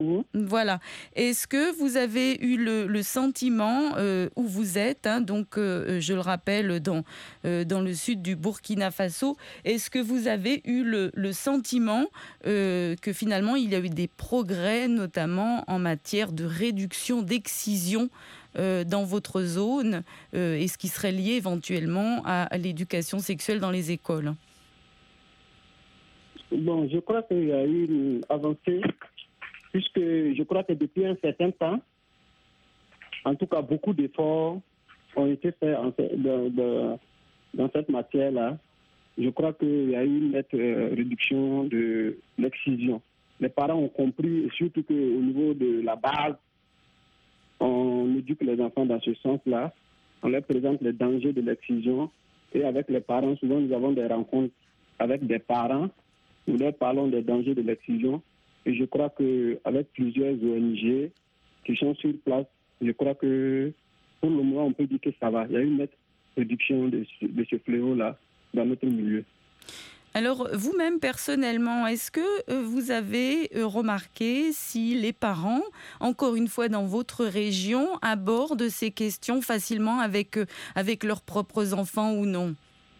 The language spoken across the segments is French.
Mmh. Voilà. Est-ce que vous avez eu le sentiment, où vous êtes, hein, donc je le rappelle dans le sud du Burkina Faso, est-ce que vous avez eu le sentiment, que finalement il y a eu des progrès, notamment en matière de réduction d'excision, dans votre zone, et ce qui serait lié éventuellement à l'éducation sexuelle dans les écoles? Bon, je crois qu'il y a eu une avancée, puisque je crois que depuis un certain temps, en tout cas, beaucoup d'efforts ont été faits dans cette matière-là. Je crois qu'il y a eu une nette réduction de l'excision. Les parents ont compris, et surtout qu'au niveau de la base, on éduque les enfants dans ce sens-là. On leur présente les dangers de l'excision. Et avec les parents, souvent, nous avons des rencontres avec des parents. Nous leur parlons des dangers de l'excision. Et je crois qu'avec plusieurs ONG qui sont sur place, je crois que pour le moment, on peut dire que ça va. Il y a une nette réduction de ce fléau-là dans notre milieu. Alors, vous-même, personnellement, est-ce que vous avez remarqué si les parents, encore une fois dans votre région, abordent ces questions facilement avec leurs propres enfants ou non?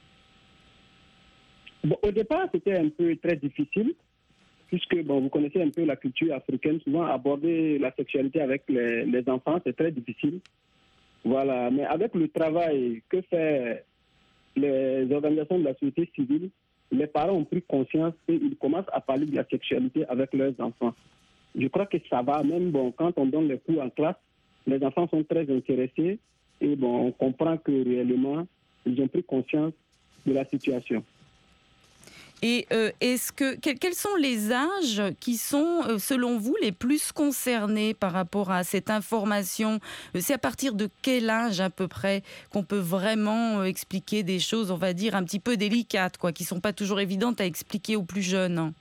Bon, au départ, c'était un peu très difficile, puisque bon, vous connaissez un peu la culture africaine. Souvent, aborder la sexualité avec les enfants, c'est très difficile. Voilà. Mais avec le travail que font les organisations de la société civile, les parents ont pris conscience et ils commencent à parler de la sexualité avec leurs enfants. Je crois que ça va, même bon, quand on donne les cours en classe, les enfants sont très intéressés et bon, on comprend que réellement, ils ont pris conscience de la situation. Et quels sont les âges qui sont, selon vous, les plus concernés par rapport à cette information? C'est à partir de quel âge à peu près qu'on peut vraiment expliquer des choses, on va dire, un petit peu délicates, quoi, qui ne sont pas toujours évidentes à expliquer aux plus jeunes, hein?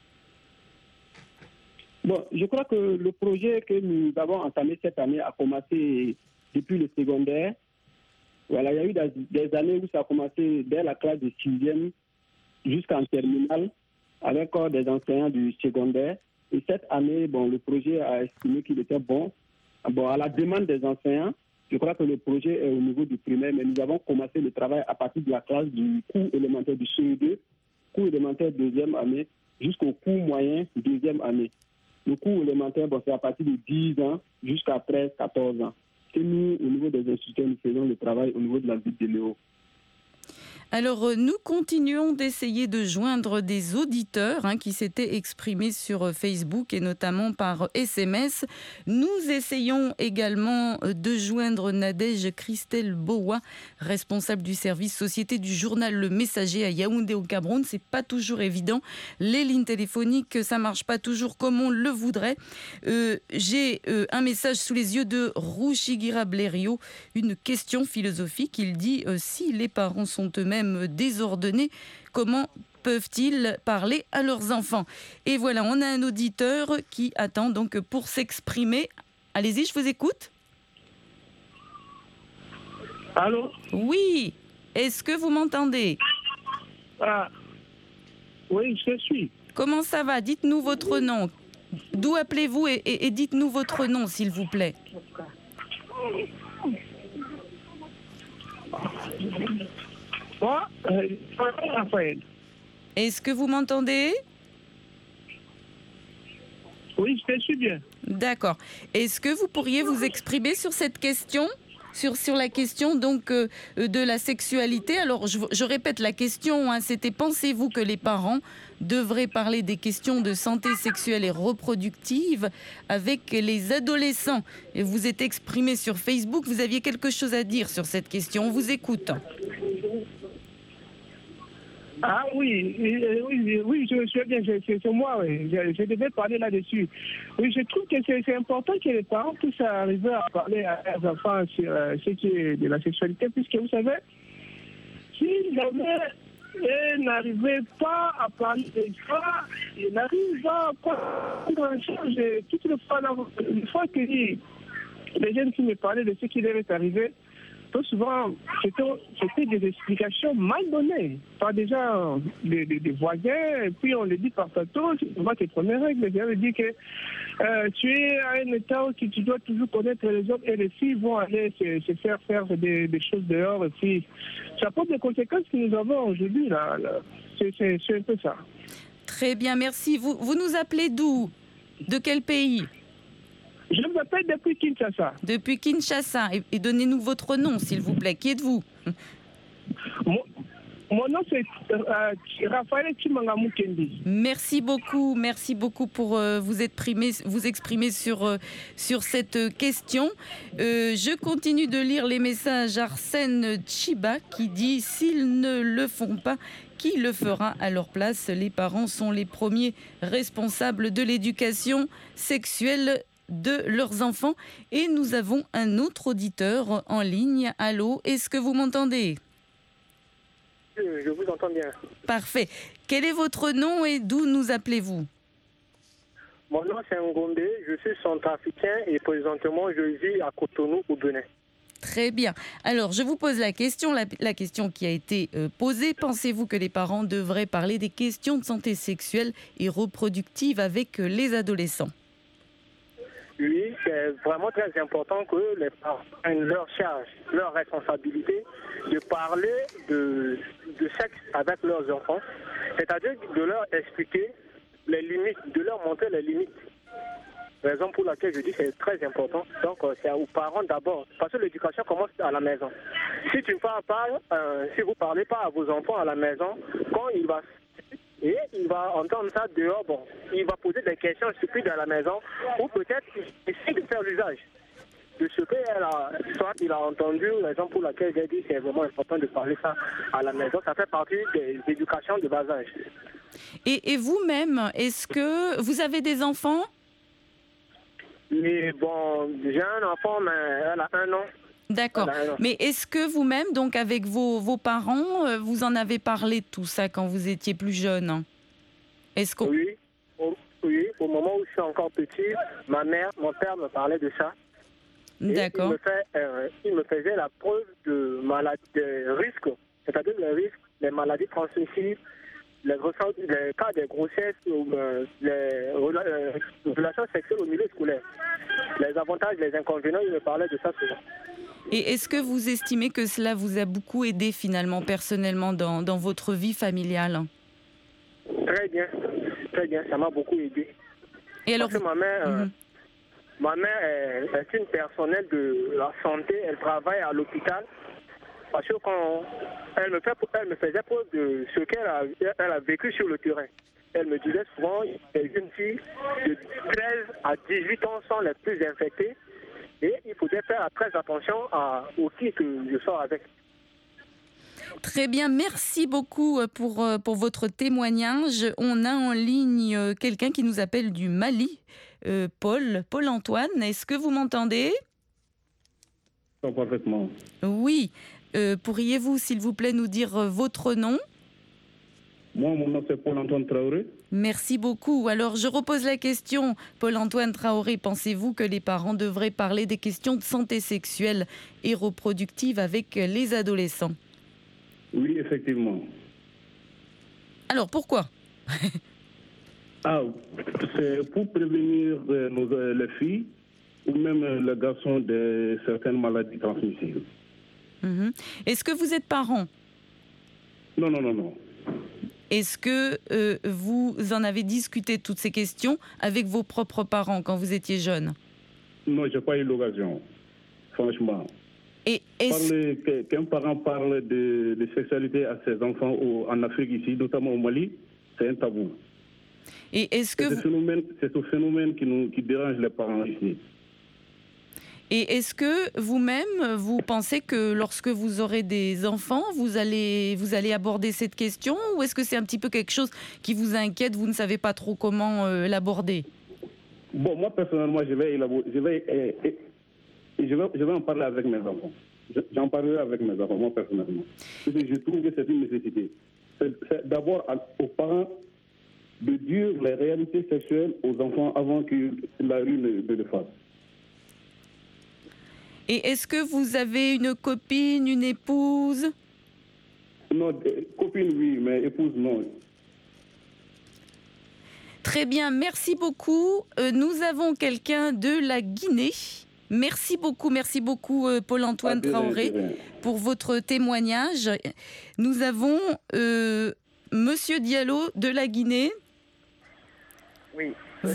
Bon, je crois que le projet que nous avons entamé cette année a commencé depuis le secondaire. Voilà, il y a eu des années où ça a commencé dès la classe de 6e jusqu'en terminale, avec des enseignants du secondaire. Et cette année, bon, le projet a estimé qu'il était bon. Bon, à la demande des enseignants, je crois que le projet est au niveau du primaire, mais nous avons commencé le travail à partir de la classe du cours élémentaire du CE2, cours élémentaire deuxième année, jusqu'au cours moyen deuxième année. Le cours élémentaire, bon, c'est à partir de 10 ans jusqu'à 13, 14 ans. Et nous, au niveau des institutions, nous faisons le travail au niveau de la ville de Léo. Alors, nous continuons d'essayer de joindre des auditeurs, hein, qui s'étaient exprimés sur Facebook et notamment par SMS. Nous essayons également de joindre Nadège Christelle Bowa, responsable du service société du journal Le Messager à Yaoundé au Cameroun. C'est pas toujours évident. Les lignes téléphoniques, ça marche pas toujours comme on le voudrait. J'ai un message sous les yeux de Rouchigira Blériot, une question philosophique. Il dit si les parents sont eux-mêmes désordonnés, comment peuvent-ils parler à leurs enfants? Et voilà, on a un auditeur qui attend donc pour s'exprimer. Allez-y, je vous écoute. Allô? Oui, est-ce que vous m'entendez? Ah, oui, je suis. Comment ça va? Dites-nous votre nom. D'où appelez-vous et dites-nous votre nom, s'il vous plaît. Moi, Raphaël. Est-ce que vous m'entendez? Oui, je suis bien. D'accord. Est-ce que vous pourriez vous exprimer sur cette question? Sur la question donc de la sexualité. Alors je répète la question, hein, c'était pensez-vous que les parents devraient parler des questions de santé sexuelle et reproductive avec les adolescents? Et vous êtes exprimé sur Facebook, vous aviez quelque chose à dire sur cette question, on vous écoute. Ah oui, oui, je suis bien, c'est moi, oui. Je devais parler là-dessus. Oui, je trouve que c'est important que les parents puissent arriver à parler à leurs enfants sur ce qui est de la sexualité, puisque vous savez, si jamais ils n'arrivaient pas à parler de ça, ils n'arrivent pas à prendre en charge toute le fois que les jeunes qui me parlaient de ce qui leur est arrivé, Trop souvent, c'était des explications mal données par déjà des voisins, et puis on le dit par tonton, tu vois tes premières règles. Je veux dire que tu es à un état où tu dois toujours connaître les hommes et les filles vont aller se faire des choses dehors. Et puis, ça porte des conséquences que nous avons aujourd'hui. Là. C'est un peu ça. Très bien, merci. Vous nous appelez d'où? De quel pays? Je vous appelle depuis Kinshasa. Depuis Kinshasa. Et donnez-nous votre nom, s'il vous plaît. Qui êtes-vous? Mon nom, c'est Raphaël Chimanga Mukendi. Merci beaucoup pour vous exprimer sur cette question. Je continue de lire les messages. Arsène Chiba qui dit « S'ils ne le font pas, qui le fera à leur place? Les parents sont les premiers responsables de l'éducation sexuelle de leurs enfants. » Et nous avons un autre auditeur en ligne. Allô, est-ce que vous m'entendez? Je vous entends bien. Parfait. Quel est votre nom et d'où nous appelez-vous? Mon nom c'est Ngombe, je suis centrafricain et présentement je vis à Cotonou au Bénin. Très bien. Alors, je vous pose la question qui a été posée. Pensez-vous que les parents devraient parler des questions de santé sexuelle et reproductive avec les adolescents? Oui, c'est vraiment très important que les parents prennent leur charge, leur responsabilité de parler de sexe avec leurs enfants, c'est-à-dire de leur expliquer les limites, de leur montrer les limites. Raison pour laquelle je dis que c'est très important. Donc c'est aux parents d'abord, parce que l'éducation commence à la maison. Si tu ne parles pas, si vous ne parlez pas à vos enfants à la maison, quand il va entendre ça dehors, bon, il va poser des questions stupides à la maison, ou peut-être il essaie de faire l'usage de ce qu'il a entendu, raison pour laquelle j'ai dit que c'est vraiment important de parler ça à la maison. Ça fait partie des éducations de bas âge. Et vous-même, est-ce que vous avez des enfants? Mais bon, j'ai un enfant, mais elle a 1 an. D'accord. Mais est-ce que vous-même, donc avec vos parents, vous en avez parlé de tout ça quand vous étiez plus jeune? Est-ce que... Oui, au moment où je suis encore petit, mon père me parlait de ça. D'accord. Il me faisait la preuve de risques, c'est-à-dire les risques, les maladies transmissibles, les cas de grossesse ou les relations sexuelles au milieu scolaire. Les avantages, les inconvénients, il me parlait de ça souvent. Et est-ce que vous estimez que cela vous a beaucoup aidé finalement, personnellement, dans votre vie familiale? Très bien, ça m'a beaucoup aidé. Et alors, parce que ma mère est une personnelle de la santé, elle travaille à l'hôpital. Parce que quand elle me faisait preuve de ce qu'elle a vécu sur le terrain. Elle me disait souvent que les jeunes filles de 13 à 18 ans sont les plus infectées et il faudrait faire très attention aux filles que je sors avec. Très bien, merci beaucoup pour votre témoignage. On a en ligne quelqu'un qui nous appelle du Mali, Paul-Antoine. Est-ce que vous m'entendez? Parfaitement. Oui. Pourriez-vous, s'il vous plaît, nous dire votre nom? Moi, mon nom, c'est Paul-Antoine Traoré. Merci beaucoup. Alors, je repose la question. Paul-Antoine Traoré, pensez-vous que les parents devraient parler des questions de santé sexuelle et reproductive avec les adolescents? Oui, effectivement. Alors, pourquoi? C'est pour prévenir les filles ou même les garçons de certaines maladies transmissibles. Est-ce que vous êtes parent? Non. Est-ce que vous en avez discuté toutes ces questions avec vos propres parents quand vous étiez jeune? Non, je n'ai pas eu l'occasion, franchement. Et qu'un parent parle de sexualité à ses enfants en Afrique ici, notamment au Mali, c'est un tabou. Et est-ce que c'est ce phénomène qui dérange les parents ici. Et est-ce que vous-même, vous pensez que lorsque vous aurez des enfants, vous allez aborder cette question, ou est-ce que c'est un petit peu quelque chose qui vous inquiète, vous ne savez pas trop comment l'aborder? Bon, moi personnellement, je vais en parler avec mes enfants. J'en parlerai avec mes enfants, moi personnellement. Parce que je trouve que c'est une nécessité. C'est d'abord aux parents de dire les réalités sexuelles aux enfants avant que la rue ne le fasse. Et est-ce que vous avez une copine, une épouse? Non, copine, oui, mais épouse, non. Très bien, merci beaucoup. Nous avons quelqu'un de la Guinée. Merci beaucoup Paul-Antoine Traoré, pour votre témoignage. Nous avons Monsieur Diallo de la Guinée. Oui,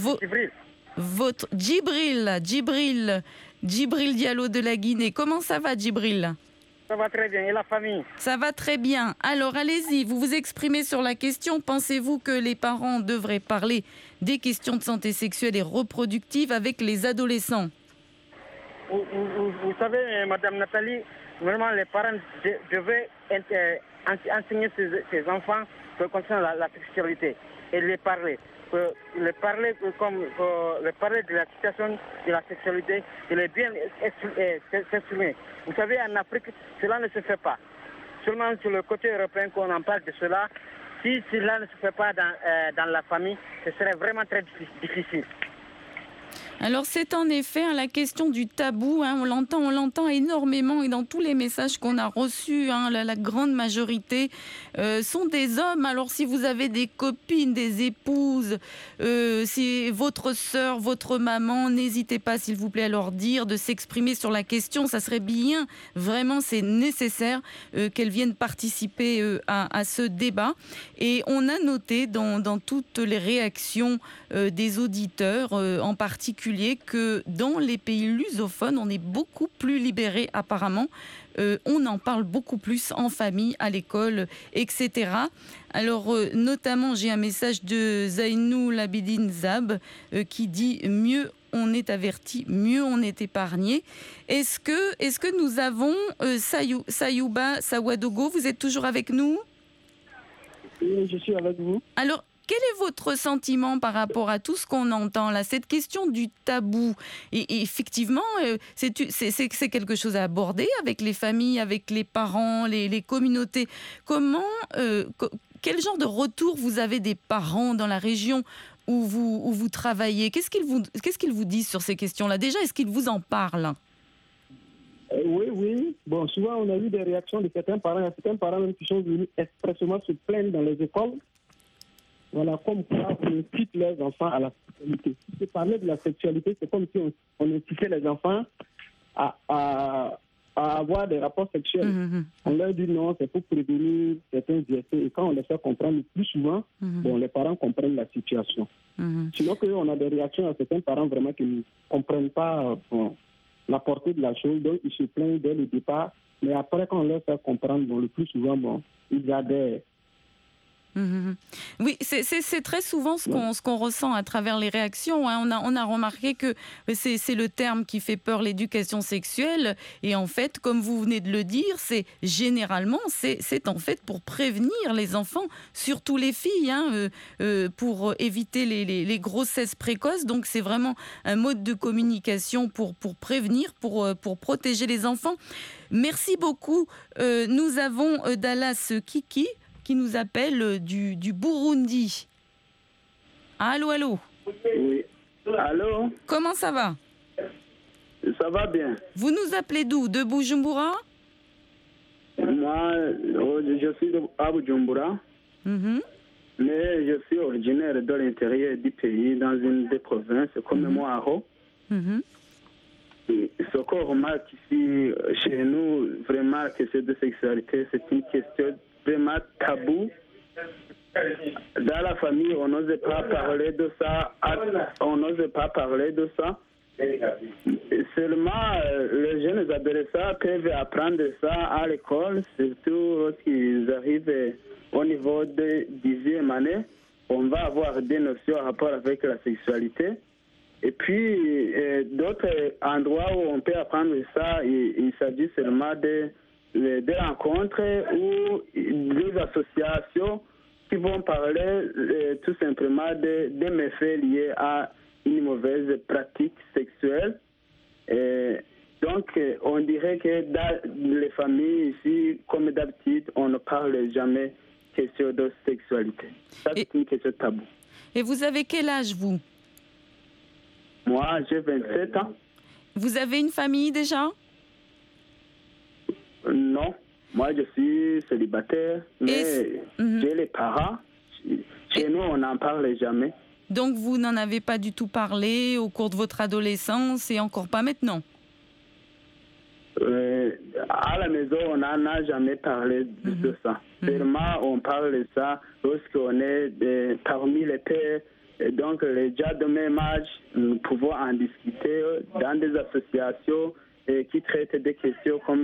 Djibril Diallo de la Guinée. Comment ça va, Djibril? Ça va très bien, et la famille? Ça va très bien. Alors, allez-y, vous vous exprimez sur la question. Pensez-vous que les parents devraient parler des questions de santé sexuelle et reproductive avec les adolescents? Vous savez, Madame Nathalie, vraiment, les parents devaient enseigner ces enfants concernant la sexualité et les parler. Le parler de la situation de la sexualité, de les bien s'exprimer. Vous savez, en Afrique, cela ne se fait pas. Seulement sur le côté européen qu'on en parle de cela. Si cela ne se fait pas dans la famille, ce serait vraiment très difficile. Alors c'est en effet la question du tabou, on l'entend énormément et dans tous les messages qu'on a reçus, la grande majorité sont des hommes. Alors si vous avez des copines, des épouses, si votre sœur, votre maman, n'hésitez pas s'il vous plaît à leur dire de s'exprimer sur la question, ça serait bien, vraiment c'est nécessaire qu'elles viennent participer à ce débat. Et on a noté dans toutes les réactions des auditeurs en particulier que dans les pays lusophones, on est beaucoup plus libérés apparemment. On en parle beaucoup plus en famille, à l'école, etc. Alors, notamment, j'ai un message de Zainou Labidine Zab qui dit « Mieux on est averti, mieux on est épargné ». Est-ce que nous avons Sayouba Sawadogo, vous êtes toujours avec nous? Oui, je suis avec vous. Alors, quel est votre sentiment par rapport à tout ce qu'on entend là, cette question du tabou? Et effectivement, c'est quelque chose à aborder avec les familles, avec les parents, les communautés. Quel genre de retour vous avez des parents dans la région où vous travaillez? Qu'est-ce qu'ils vous disent sur ces questions-là? Déjà, est-ce qu'ils vous en parlent? Oui. Bon, souvent, on a eu des réactions de certains parents. Il y a certains parents même qui sont venus expressément se plaindre dans les écoles. Voilà, comme quoi on incite les enfants à la sexualité. Si parler de la sexualité, c'est comme si on incitait les enfants à avoir des rapports sexuels. On leur dit non, c'est pour prévenir certains effets. Et quand on les fait comprendre plus souvent, les parents comprennent la situation. Sinon, on a des réactions à certains parents vraiment qui ne comprennent pas la portée de la chose. Donc, ils se plaignent dès le départ. Mais après, quand on leur fait comprendre, le plus souvent, ils adhèrent. Oui, c'est très souvent ce qu'on ressent à travers les réactions. On a remarqué que c'est le terme qui fait peur, l'éducation sexuelle. Et en fait, comme vous venez de le dire, c'est en fait pour prévenir les enfants, surtout les filles, pour éviter les grossesses précoces. Donc c'est vraiment un mode de communication pour prévenir, pour protéger les enfants. Merci beaucoup. Nous avons Dallas Kiki qui nous appelle du Burundi. Allô? Oui. Allô? Comment ça va? Ça va bien. Vous nous appelez d'où? De Bujumbura? Moi, je suis à Bujumbura, mais je suis originaire de l'intérieur du pays, dans une des provinces, comme moi à Ho. Ce qu'on remarque ici, chez nous, vraiment, la question de sexualité, c'est une question vraiment tabou. Dans la famille, on n'ose pas parler de ça. Seulement, les jeunes adolescents peuvent apprendre ça à l'école, surtout lorsqu'ils arrivent au niveau de 10e année. On va avoir des notions en rapport avec la sexualité. Et puis, d'autres endroits où on peut apprendre ça, il s'agit seulement des rencontres ou des associations qui vont parler tout simplement des méfaits liés à une mauvaise pratique sexuelle. Et donc, on dirait que dans les familles ici, comme d'habitude, on ne parle jamais question de sexualité. Ça, c'est une question taboue. Et vous avez quel âge, vous? Moi, j'ai 27 ans. Vous avez une famille déjà? Moi, je suis célibataire, mais j'ai les parents. Chez nous, on n'en parle jamais. Donc, vous n'en avez pas du tout parlé au cours de votre adolescence et encore pas maintenant? À la maison, on n'en a jamais parlé de ça. Seulement, on parle de ça lorsqu'on est parmi les pères. Et donc, les gens de même âge, nous pouvons en discuter dans des associations qui traitent des questions comme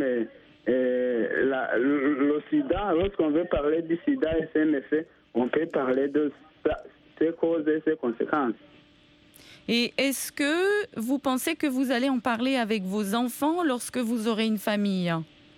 le sida. Lorsqu'on veut parler du sida et ses méfaits, on peut parler de ses causes et ses conséquences. Et est-ce que vous pensez que vous allez en parler avec vos enfants lorsque vous aurez une famille?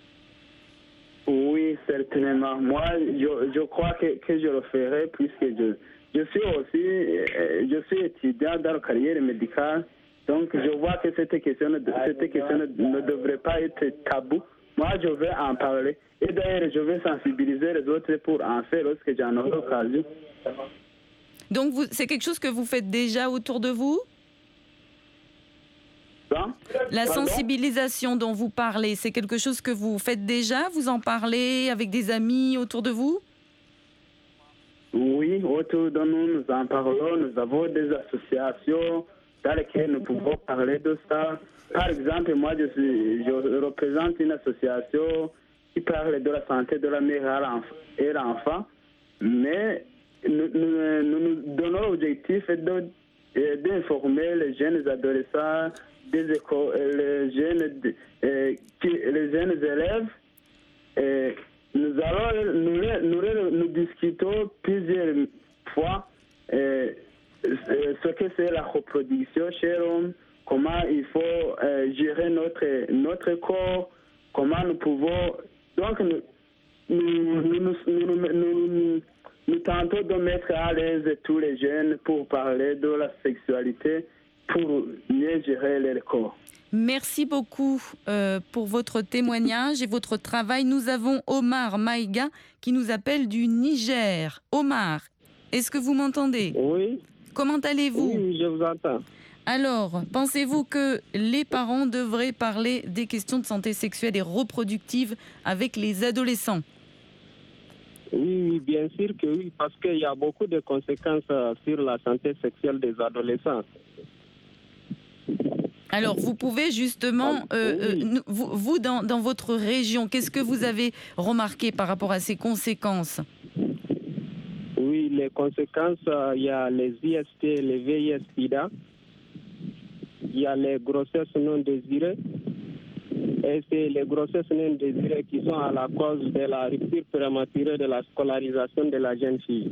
Oui, certainement. Moi, je crois que je le ferai puisque je suis étudiant dans la carrière médicale. Donc, je vois que cette question ne devrait pas être tabou. Moi, je vais en parler. Et d'ailleurs, je vais sensibiliser les autres pour en faire lorsque j'en aurai l'occasion. Donc, c'est quelque chose que vous faites déjà autour de vous? La sensibilisation dont vous parlez, c'est quelque chose que vous faites déjà? Vous en parlez avec des amis autour de vous? Oui, autour de nous, nous en parlons. Nous avons des associations dans lesquelles nous pouvons parler de ça. Par exemple, moi, je représente une association qui parle de la santé de la mère et l'enfant. Mais nous donnons l'objectif d'informer les jeunes adolescents, des écoles, les jeunes élèves. Nous discutons plusieurs fois ce que c'est la reproduction chez l'homme, comment il faut gérer notre corps, comment nous pouvons... Donc, nous tentons de mettre à l'aise tous les jeunes pour parler de la sexualité, pour mieux gérer leur corps. Merci beaucoup pour votre témoignage et votre travail. Nous avons Omar Maïga qui nous appelle du Niger. Omar, est-ce que vous m'entendez? Oui. Comment allez-vous? Oui, je vous entends. Alors, pensez-vous que les parents devraient parler des questions de santé sexuelle et reproductive avec les adolescents? Oui, bien sûr que oui, parce qu'il y a beaucoup de conséquences sur la santé sexuelle des adolescents. Alors, vous pouvez justement, vous dans votre région, qu'est-ce que vous avez remarqué par rapport à ces conséquences? Oui, les conséquences, il y a les IST, les VIH-Sida, il y a les grossesses non désirées, et c'est les grossesses non désirées qui sont à la cause de la rupture prématurée de la scolarisation de la jeune fille.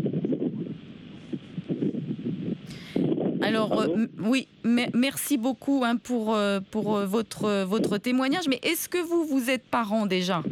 Alors, oui, merci beaucoup pour votre témoignage. Mais est-ce que vous êtes parent déjà?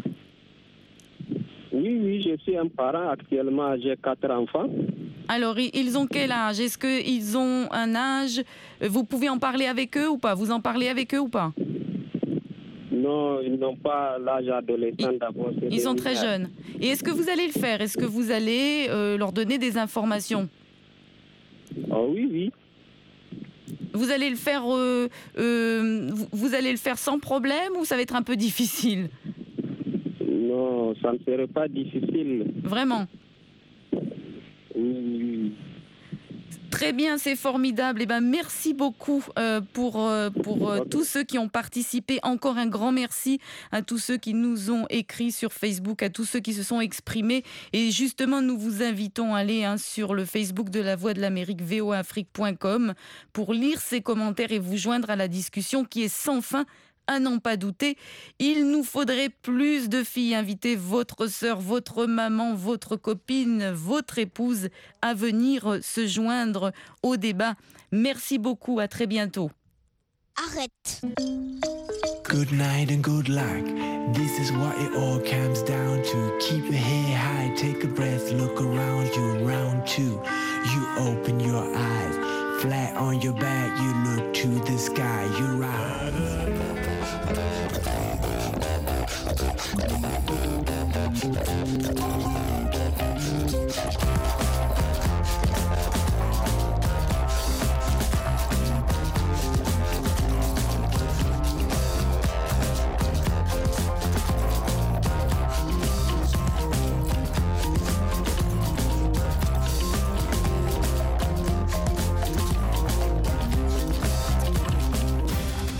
Oui, je suis un parent. Actuellement, j'ai 4 enfants. Alors, ils ont quel âge? Est-ce qu'ils ont un âge? Vous pouvez en parler avec eux ou pas? Vous en parlez avec eux ou pas? Non, ils n'ont pas l'âge adolescent d'abord. Ils sont très jeunes. Et est-ce que vous allez le faire? Est-ce que vous allez leur donner des informations? Oh, oui. Vous allez le faire, vous allez le faire sans problème ou ça va être un peu difficile? Non, ça ne serait pas difficile. Vraiment? Oui. Très bien, c'est formidable. Eh ben, merci beaucoup pour tous ceux qui ont participé. Encore un grand merci à tous ceux qui nous ont écrit sur Facebook, à tous ceux qui se sont exprimés. Et justement, nous vous invitons à aller sur le Facebook de La Voix de l'Amérique, voafrique.com, pour lire ces commentaires et vous joindre à la discussion qui est sans fin. À n'en pas douter, il nous faudrait plus de filles. Invitez votre sœur, votre maman, votre copine, votre épouse à venir se joindre au débat. Merci beaucoup, à très bientôt. Arrête. Good night and good luck. This is what it all comes down to. Keep your head high, take a breath, look around you, round 2. You open your eyes, flat on your back, you look to the sky. You